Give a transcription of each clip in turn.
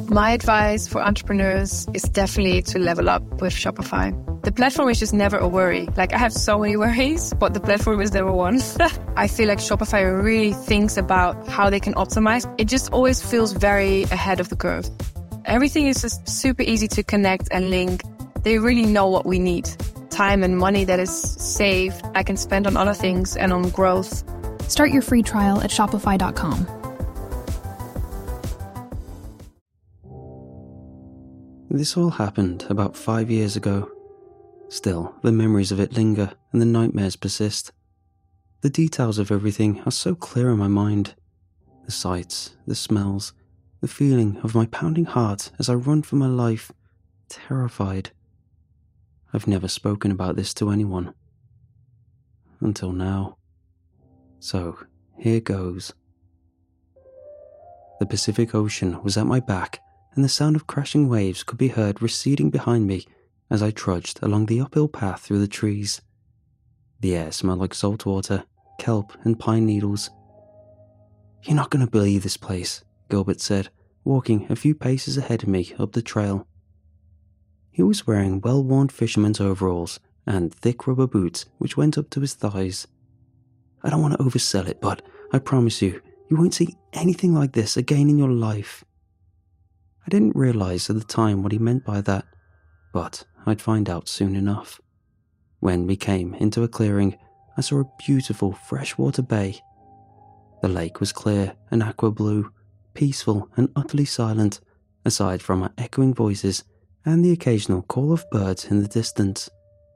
My advice for entrepreneurs is definitely to level up with Shopify. The platform is just never a worry. Like, I have so many worries, but the platform is number one. I feel like Shopify really thinks about how they can optimize. It just always feels very ahead of the curve. Everything is just super easy to connect and link. They really know what we need. Time and money that is saved, I can spend on other things and on growth. Start your free trial at shopify.com. This all happened about 5 years ago. Still, the memories of it linger and the nightmares persist. The details of everything are so clear in my mind. The sights, the smells, the feeling of my pounding heart as I run for my life, terrified. I've never spoken about this to anyone. Until now. So, here goes. The Pacific Ocean was at my back, and the sound of crashing waves could be heard receding behind me as I trudged along the uphill path through the trees. The air smelled like salt water, kelp, and pine needles. "You're not going to believe this place," Gilbert said, walking a few paces ahead of me up the trail. He was wearing well-worn fisherman's overalls and thick rubber boots which went up to his thighs. "I don't want to oversell it, but I promise you, you won't see anything like this again in your life." I didn't realize at the time what he meant by that, but I'd find out soon enough. When we came into a clearing, I saw a beautiful freshwater bay. The lake was clear and aqua blue, peaceful and utterly silent, aside from our echoing voices and the occasional call of birds in the distance.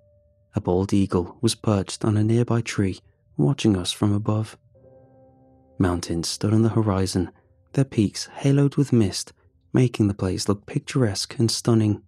A bald eagle was perched on a nearby tree, watching us from above. Mountains stood on the horizon, their peaks haloed with mist, making the place look picturesque and stunning.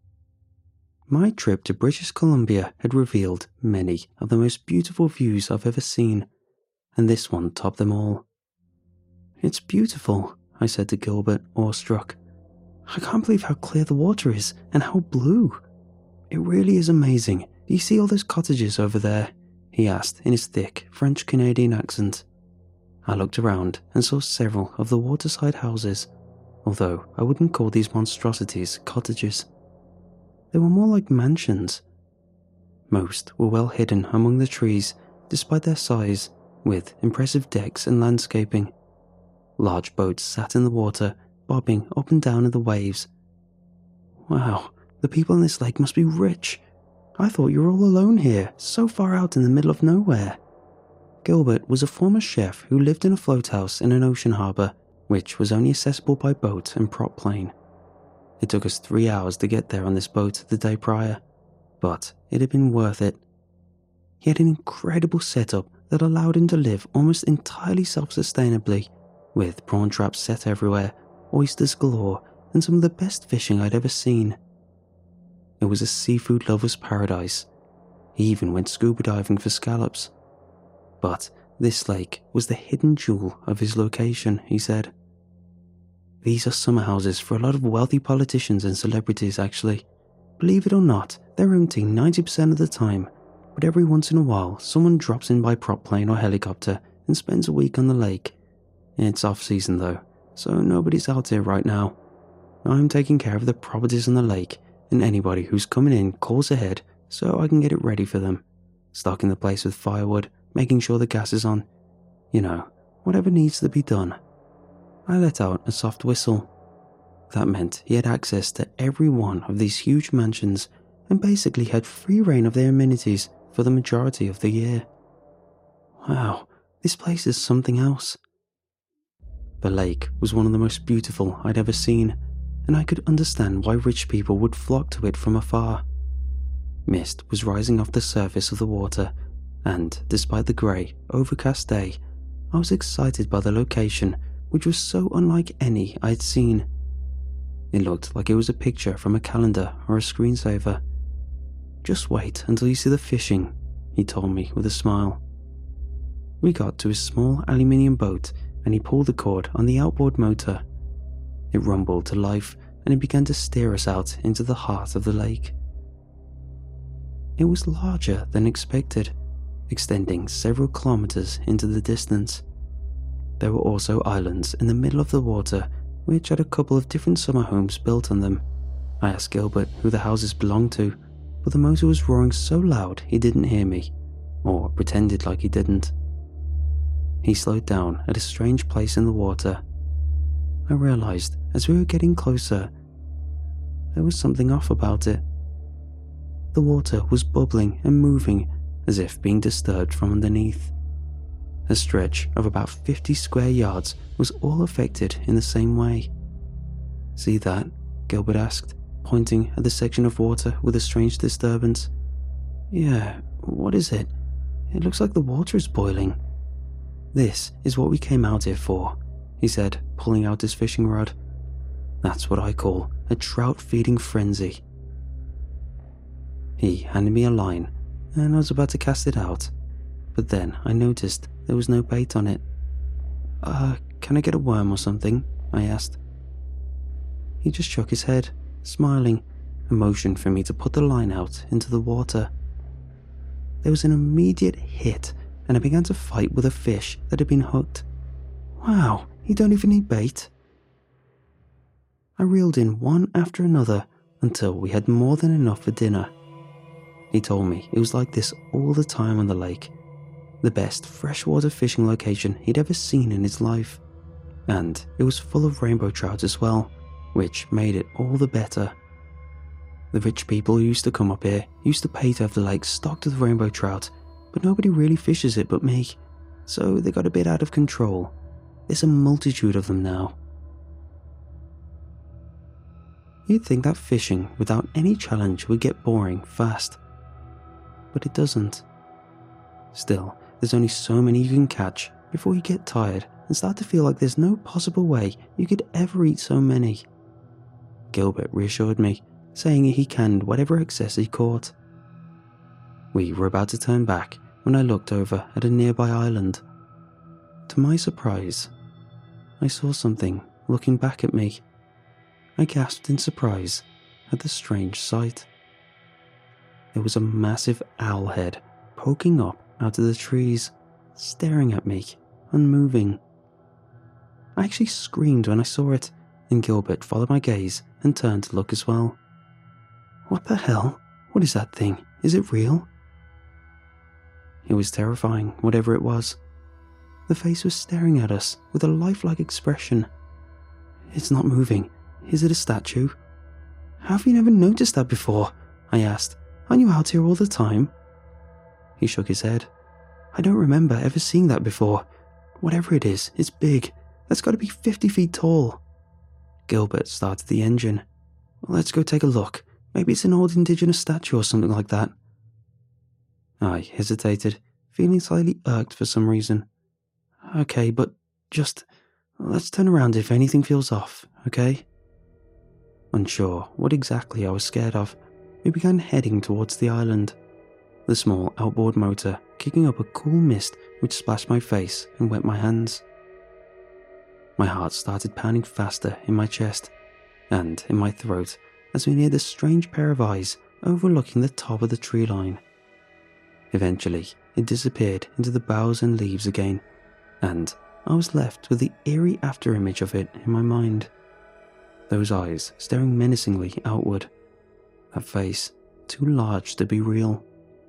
My trip to British Columbia had revealed many of the most beautiful views I've ever seen, and this one topped them all. "It's beautiful," I said to Gilbert, awestruck. "I can't believe how clear the water is and how blue. It really is amazing. Do you see all those cottages over there?" he asked in his thick French-Canadian accent. I looked around and saw several of the waterside houses, although I wouldn't call these monstrosities cottages. They were more like mansions. Most were well hidden among the trees, despite their size, with impressive decks and landscaping. Large boats sat in the water, bobbing up and down in the waves. "Wow, the people in this lake must be rich. I thought you were all alone here, so far out in the middle of nowhere." Gilbert was a former chef who lived in a floathouse in an ocean harbour, which was only accessible by boat and prop plane. It took us 3 hours to get there on this boat the day prior, but it had been worth it. He had an incredible setup that allowed him to live almost entirely self-sustainably, with prawn traps set everywhere, oysters galore, and some of the best fishing I'd ever seen. It was a seafood lover's paradise. He even went scuba diving for scallops. But this lake was the hidden jewel of his location, he said. "These are summer houses for a lot of wealthy politicians and celebrities, actually. Believe it or not, they're empty 90% of the time, but every once in a while someone drops in by prop plane or helicopter and spends a week on the lake. It's off-season though, so nobody's out here right now. I'm taking care of the properties on the lake, and anybody who's coming in calls ahead so I can get it ready for them. Stocking the place with firewood, making sure the gas is on. You know, whatever needs to be done." I let out a soft whistle. That meant he had access to every one of these huge mansions and basically had free reign of their amenities for the majority of the year. Wow, this place is something else. The lake was one of the most beautiful I'd ever seen, and I could understand why rich people would flock to it from afar. Mist was rising off the surface of the water, and despite the grey, overcast day, I was excited by the location, which was so unlike any I'd seen. It looked like it was a picture from a calendar or a screensaver. "Just wait until you see the fishing," he told me with a smile. We got to his small aluminium boat and he pulled the cord on the outboard motor. It rumbled to life and it began to steer us out into the heart of the lake. It was larger than expected, extending several kilometers into the distance. There were also islands in the middle of the water which had a couple of different summer homes built on them. I asked Gilbert who the houses belonged to, but the motor was roaring so loud he didn't hear me, or pretended like he didn't. He slowed down at a strange place in the water. I realized as we were getting closer, there was something off about it. The water was bubbling and moving as if being disturbed from underneath. A stretch of about 50 square yards was all affected in the same way. "See that?" Gilbert asked, pointing at the section of water with a strange disturbance. "Yeah, what is it? It looks like the water is boiling." "This is what we came out here for," he said, pulling out his fishing rod. "That's what I call a trout feeding frenzy." He handed me a line, and I was about to cast it out, but then I noticed there was no bait on it. Can I get a worm or something?" I asked. He just shook his head, smiling, and motioned for me to put the line out into the water. There was an immediate hit, and I began to fight with a fish that had been hooked. Wow, you don't even need bait. I reeled in one after another until we had more than enough for dinner. He told me it was like this all the time on the lake, the best freshwater fishing location he'd ever seen in his life, and it was full of rainbow trout as well, which made it all the better. The rich people who used to come up here used to pay to have the lake stocked with rainbow trout, but nobody really fishes it but me, so they got a bit out of control. There's a multitude of them now. You'd think that fishing without any challenge would get boring fast, but it doesn't. Still, there's only so many you can catch before you get tired and start to feel like there's no possible way you could ever eat so many. Gilbert reassured me, saying he canned whatever excess he caught. We were about to turn back when I looked over at a nearby island. To my surprise, I saw something looking back at me. I gasped in surprise at the strange sight. There was a massive owl head poking up out of the trees, staring at me, unmoving. I actually screamed when I saw it, and Gilbert followed my gaze and turned to look as well. What the hell? What is that thing? Is it real? It was terrifying, whatever it was. The face was staring at us with a lifelike expression. It's not moving. Is it a statue? How have you never noticed that before? I asked. Aren't you out here all the time? He shook his head. I don't remember ever seeing that before. Whatever it is, it's big. That's got to be 50 feet tall. Gilbert started the engine. Let's go take a look. Maybe it's an old indigenous statue or something like that. I hesitated, feeling slightly irked for some reason. Okay, but just let's turn around if anything feels off, okay? Unsure what exactly I was scared of, we began heading towards the island, the small outboard motor kicking up a cool mist which splashed my face and wet my hands. My heart started pounding faster in my chest and in my throat as we neared a strange pair of eyes overlooking the top of the tree line. Eventually, it disappeared into the boughs and leaves again, and I was left with the eerie afterimage of it in my mind. Those eyes staring menacingly outward. That face, too large to be real.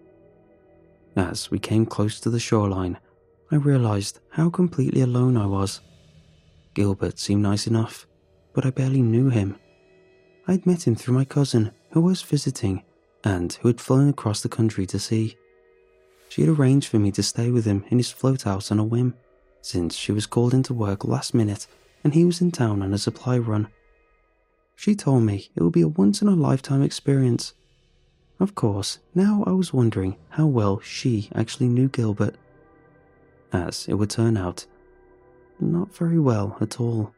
As we came close to the shoreline, I realized how completely alone I was. Gilbert seemed nice enough, but I barely knew him. I'd met him through my cousin, who was visiting, and who had flown across the country to see. She had arranged for me to stay with him in his float house on a whim, since she was called into work last minute and he was in town on a supply run. She told me it would be a once-in-a-lifetime experience. Of course, now I was wondering how well she actually knew Gilbert. As it would turn out, not very well at all.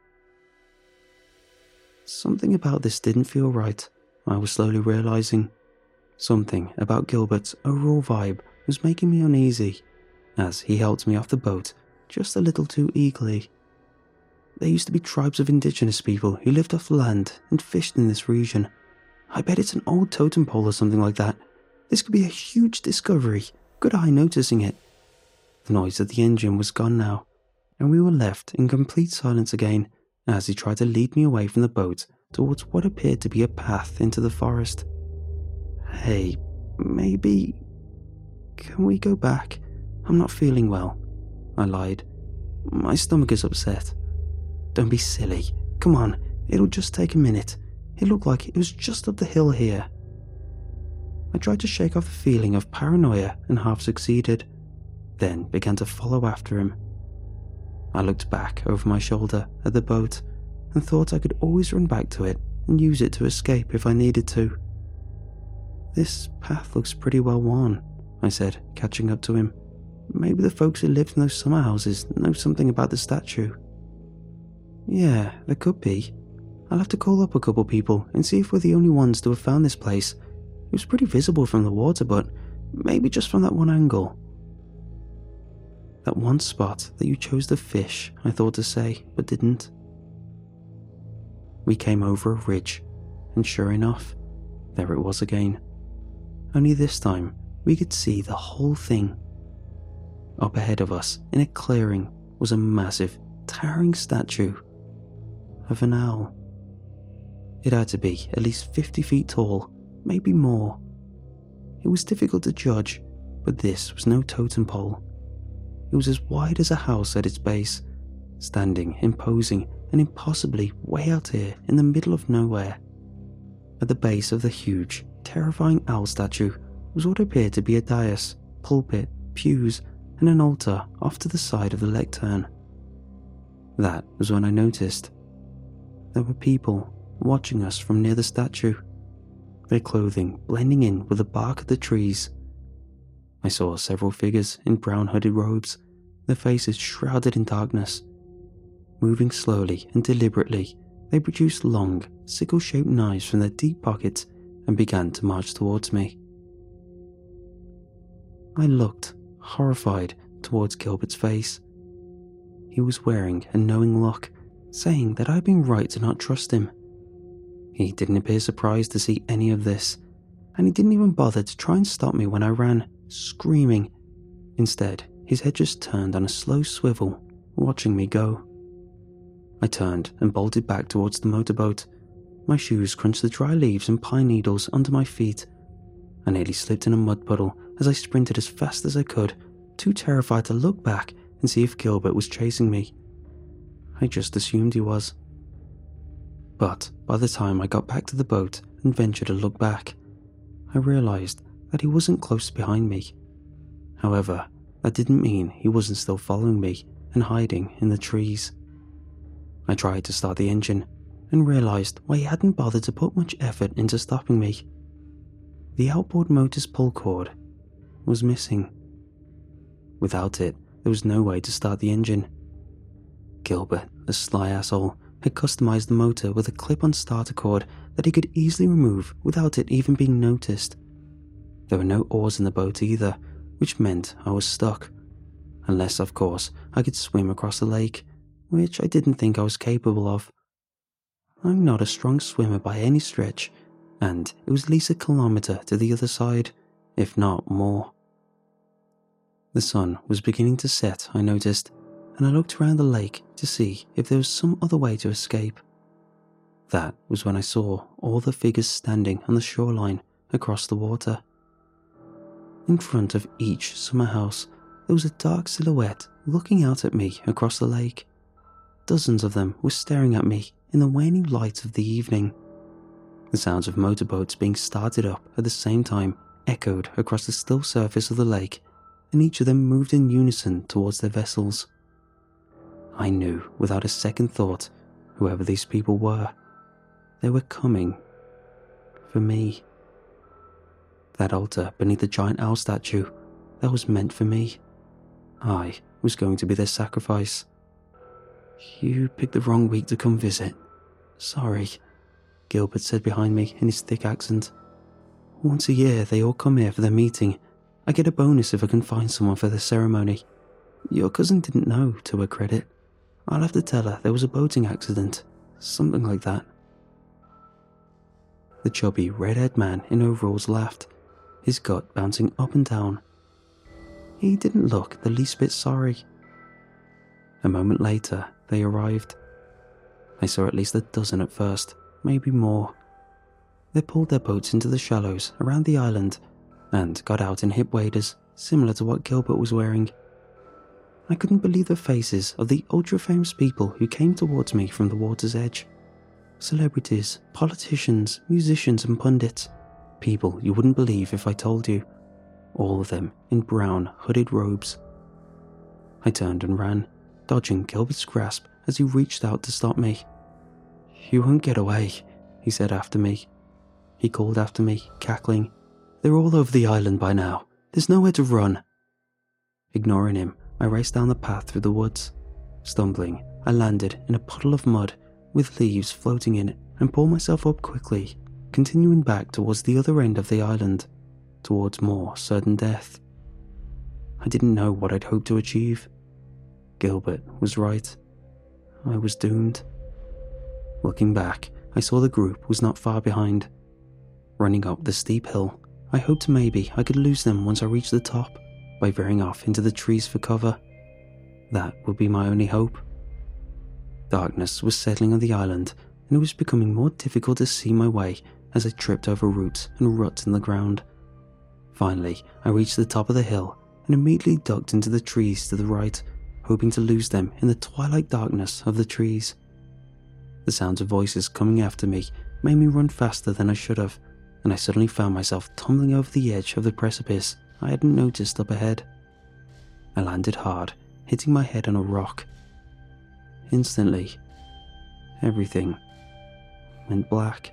Something about this didn't feel right, I was slowly realizing. Something about Gilbert's overall vibe was making me uneasy, as he helped me off the boat just a little too eagerly. There used to be tribes of indigenous people who lived off the land and fished in this region. I bet it's an old totem pole or something like that. This could be a huge discovery. Good eye noticing it. The noise of the engine was gone now, and we were left in complete silence again as he tried to lead me away from the boat towards what appeared to be a path into the forest. "Hey, maybe... can we go back? I'm not feeling well," I lied. "My stomach is upset." "Don't be silly. Come on, it'll just take a minute. It looked like it was just up the hill here." I tried to shake off the feeling of paranoia and half succeeded, then began to follow after him. I looked back over my shoulder at the boat and thought I could always run back to it and use it to escape if I needed to. "This path looks pretty well worn," I said, catching up to him. "Maybe the folks who lived in those summer houses know something about the statue." "Yeah, there could be. I'll have to call up a couple people and see if we're the only ones to have found this place. It was pretty visible from the water, but maybe just from that one angle." "That one spot that you chose to fish," I thought to say, but didn't. We came over a ridge, and sure enough, there it was again. Only this time, we could see the whole thing. Up ahead of us, in a clearing, was a massive, towering statue of an owl. It had to be at least 50 feet tall, maybe more. It was difficult to judge, but this was no totem pole. It was as wide as a house at its base, standing imposing and impossibly way out here in the middle of nowhere. At the base of the huge, terrifying owl statue was what appeared to be a dais, pulpit, pews, and an altar off to the side of the lectern. That was when I noticed there were people watching us from near the statue, their clothing blending in with the bark of the trees. I saw several figures in brown hooded robes, their faces shrouded in darkness. Moving slowly and deliberately, they produced long, sickle-shaped knives from their deep pockets and began to march towards me. I looked, horrified, towards Gilbert's face. He was wearing a knowing look, saying that I had been right to not trust him. He didn't appear surprised to see any of this, and he didn't even bother to try and stop me when I ran, screaming. Instead, his head just turned on a slow swivel, watching me go. I turned and bolted back towards the motorboat. My shoes crunched the dry leaves and pine needles under my feet. I nearly slipped in a mud puddle as I sprinted as fast as I could, too terrified to look back and see if Gilbert was chasing me. I just assumed he was. But by the time I got back to the boat and ventured to look back, I realized that he wasn't close behind me. However, that didn't mean he wasn't still following me and hiding in the trees. I tried to start the engine and realized why he hadn't bothered to put much effort into stopping me. The outboard motor's pull cord was missing. Without it, there was no way to start the engine. Gilbert, the sly asshole, had customized the motor with a clip-on starter cord that he could easily remove without it even being noticed. There were no oars in the boat either, which meant I was stuck. Unless, of course, I could swim across the lake, which I didn't think I was capable of. I'm not a strong swimmer by any stretch, and it was at least a kilometer to the other side, if not more. The sun was beginning to set, I noticed, and I looked around the lake to see if there was some other way to escape. That was when I saw all the figures standing on the shoreline across the water. In front of each summer house, there was a dark silhouette looking out at me across the lake. Dozens of them were staring at me in the waning light of the evening. The sounds of motorboats being started up at the same time echoed across the still surface of the lake, and each of them moved in unison towards their vessels. I knew without a second thought, whoever these people were, they were coming for me. That altar beneath the giant owl statue, that was meant for me. I was going to be their sacrifice. "You picked the wrong week to come visit. Sorry," Gilbert said behind me in his thick accent. "Once a year they all come here for their meeting. I get a bonus if I can find someone for the ceremony. Your cousin didn't know, to her credit. I'll have to tell her there was a boating accident, something like that." The chubby, red-haired man in overalls laughed, his gut bouncing up and down. He didn't look the least bit sorry. A moment later, they arrived. I saw at least a dozen at first, maybe more. They pulled their boats into the shallows around the island and got out in hip waders similar to what Gilbert was wearing. I couldn't believe the faces of the ultra-famous people who came towards me from the water's edge. Celebrities, politicians, musicians and pundits. People you wouldn't believe if I told you. All of them in brown, hooded robes. I turned and ran, dodging Gilbert's grasp as he reached out to stop me. "You won't get away," he said after me. He called after me, cackling. "They're all over the island by now. There's nowhere to run." Ignoring him, I raced down the path through the woods. Stumbling, I landed in a puddle of mud with leaves floating in it and pulled myself up quickly, continuing back towards the other end of the island, towards more certain death. I didn't know what I'd hoped to achieve. Gilbert was right. I was doomed. Looking back, I saw the group was not far behind. Running up the steep hill, I hoped maybe I could lose them once I reached the top by veering off into the trees for cover. That would be my only hope. Darkness was settling on the island, and it was becoming more difficult to see my way as I tripped over roots and ruts in the ground. Finally, I reached the top of the hill and immediately ducked into the trees to the right, hoping to lose them in the twilight darkness of the trees. The sounds of voices coming after me made me run faster than I should have, and I suddenly found myself tumbling over the edge of the precipice I hadn't noticed up ahead. I landed hard, hitting my head on a rock. Instantly, everything went black.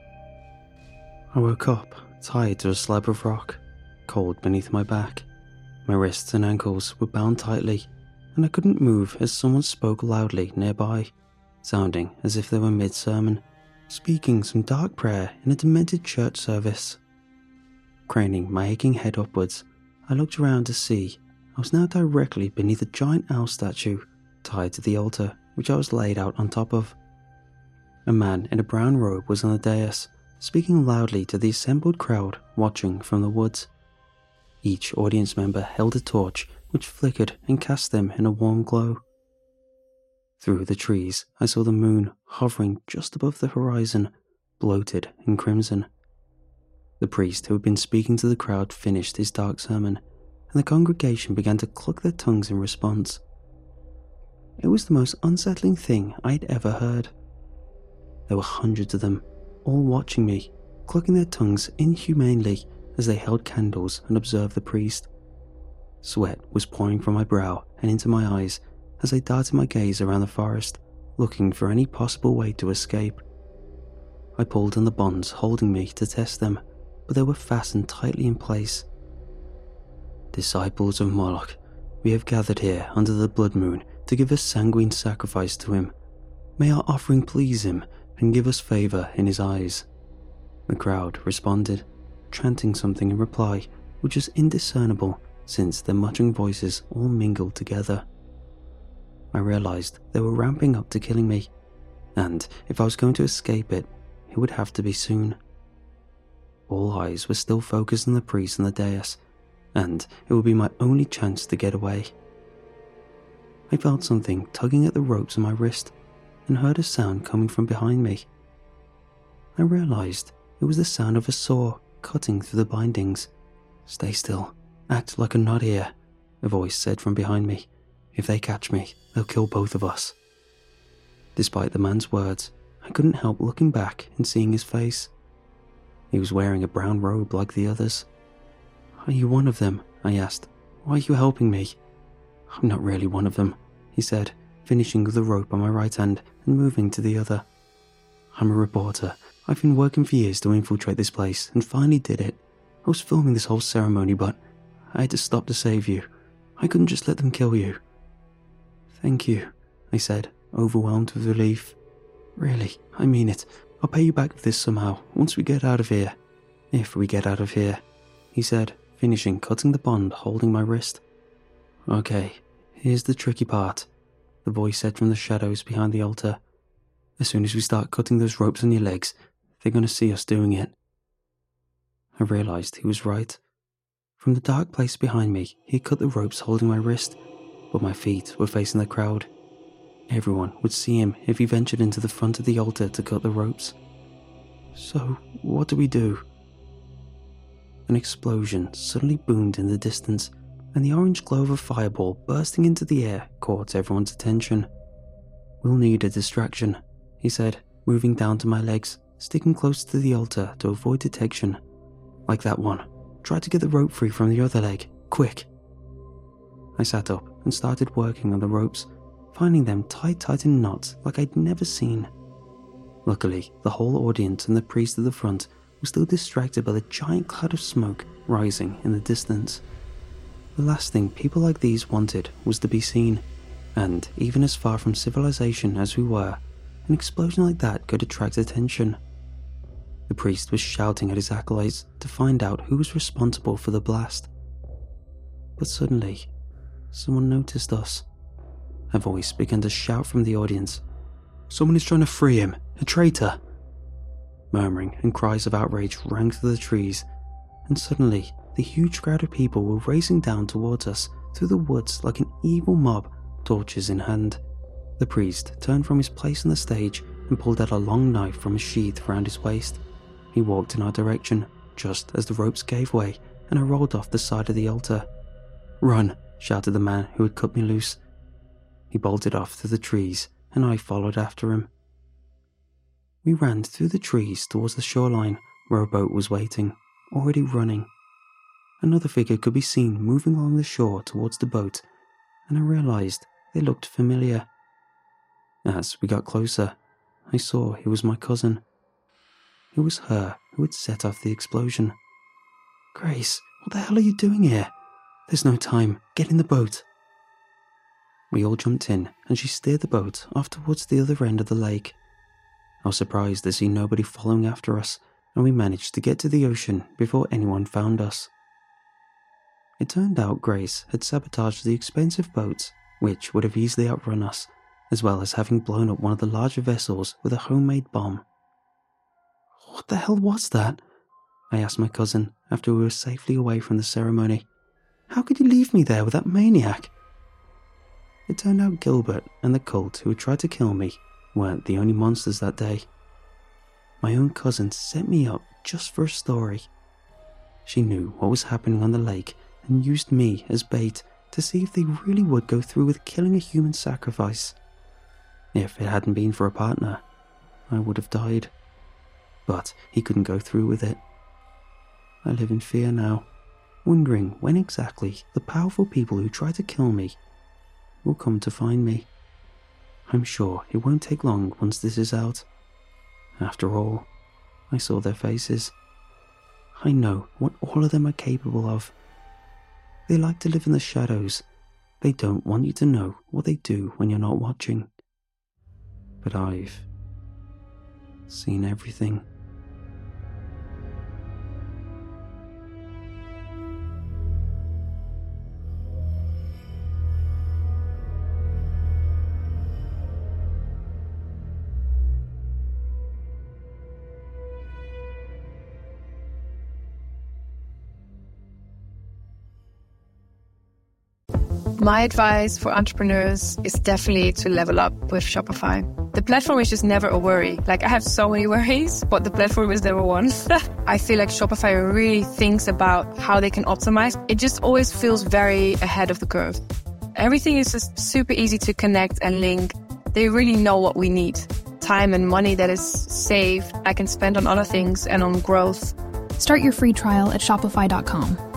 I woke up, tied to a slab of rock, cold beneath my back. My wrists and ankles were bound tightly, and I couldn't move as someone spoke loudly nearby, sounding as if they were mid-sermon, speaking some dark prayer in a demented church service. Craning my aching head upwards, I looked around to see I was now directly beneath a giant owl statue tied to the altar which I was laid out on top of. A man in a brown robe was on the dais, speaking loudly to the assembled crowd watching from the woods. Each audience member held a torch which flickered and cast them in a warm glow. Through the trees, I saw the moon hovering just above the horizon, bloated in crimson. The priest who had been speaking to the crowd finished his dark sermon, and the congregation began to cluck their tongues in response. It was the most unsettling thing I'd ever heard. There were hundreds of them, all watching me, clucking their tongues inhumanely as they held candles and observed the priest. Sweat was pouring from my brow and into my eyes as I darted my gaze around the forest, looking for any possible way to escape. I pulled on the bonds holding me to test them, but they were fastened tightly in place. "Disciples of Moloch, we have gathered here under the blood moon to give a sanguine sacrifice to him. May our offering please him and give us favor in his eyes." The crowd responded, chanting something in reply, which was indiscernible since their muttering voices all mingled together. I realized they were ramping up to killing me, and if I was going to escape it would have to be soon. All eyes were still focused on the priest on the dais, and it would be my only chance to get away. I felt something tugging at the ropes on my wrist and heard a sound coming from behind me. I realized it was the sound of a saw cutting through the bindings. "Stay still. Act like I'm not here," a voice said from behind me. "If they catch me, they'll kill both of us." Despite the man's words, I couldn't help looking back and seeing his face. He was wearing a brown robe like the others. "Are you one of them?" I asked. "Why are you helping me?" "I'm not really one of them," he said, finishing with the rope on my right hand and moving to the other. "I'm a reporter. I've been working for years to infiltrate this place and finally did it. I was filming this whole ceremony, but I had to stop to save you. I couldn't just let them kill you." "Thank you," I said, overwhelmed with relief. "Really, I mean it. I'll pay you back for this somehow, once we get out of here." "If we get out of here," he said, finishing cutting the bond holding my wrist. "Okay, here's the tricky part," the voice said from the shadows behind the altar. "As soon as we start cutting those ropes on your legs, they're going to see us doing it." I realized he was right. From the dark place behind me, he cut the ropes holding my wrist, but my feet were facing the crowd. Everyone would see him if he ventured into the front of the altar to cut the ropes. So, what do we do? An explosion suddenly boomed in the distance, and the orange glow of a fireball bursting into the air caught everyone's attention. "We'll need a distraction," he said, moving down to my legs, sticking close to the altar to avoid detection. "Like that one. Try to get the rope free from the other leg. Quick." I sat up and started working on the ropes, finding them tight in knots like I'd never seen. Luckily, the whole audience and the priest at the front were still distracted by the giant cloud of smoke rising in the distance. The last thing people like these wanted was to be seen, and even as far from civilization as we were, an explosion like that could attract attention. The priest was shouting at his acolytes to find out who was responsible for the blast. But suddenly, someone noticed us. A voice began to shout from the audience, "Someone is trying to free him, a traitor!" Murmuring and cries of outrage rang through the trees, and suddenly the huge crowd of people were racing down towards us through the woods like an evil mob, torches in hand. The priest turned from his place on the stage and pulled out a long knife from a sheath around his waist. He walked in our direction, just as the ropes gave way and I rolled off the side of the altar. "Run!" shouted the man who had cut me loose. He bolted off through the trees, and I followed after him. We ran through the trees towards the shoreline, where a boat was waiting, already running. Another figure could be seen moving along the shore towards the boat, and I realized they looked familiar. As we got closer, I saw it was my cousin. It was her who had set off the explosion. "Grace, what the hell are you doing here? There's no time. Get in the boat." We all jumped in, and she steered the boat off towards the other end of the lake. I was surprised to see nobody following after us, and we managed to get to the ocean before anyone found us. It turned out Grace had sabotaged the expensive boats, which would have easily outrun us, as well as having blown up one of the larger vessels with a homemade bomb. "What the hell was that?" I asked my cousin after we were safely away from the ceremony. "How could you leave me there with that maniac?" It turned out Gilbert and the cult who had tried to kill me weren't the only monsters that day. My own cousin set me up just for a story. She knew what was happening on the lake and used me as bait to see if they really would go through with killing a human sacrifice. If it hadn't been for a partner, I would have died. But he couldn't go through with it. I live in fear now, wondering when exactly the powerful people who tried to kill me will come to find me. I'm sure it won't take long once this is out. After all, I saw their faces. I know what all of them are capable of. They like to live in the shadows. They don't want you to know what they do when you're not watching. But I've seen everything. My advice for entrepreneurs is definitely to level up with Shopify. The platform is just never a worry. Like, I have so many worries, but the platform is never one. I feel like Shopify really thinks about how they can optimize. It just always feels very ahead of the curve. Everything is just super easy to connect and link. They really know what we need. Time and money that is saved, I can spend on other things and on growth. Start your free trial at Shopify.com.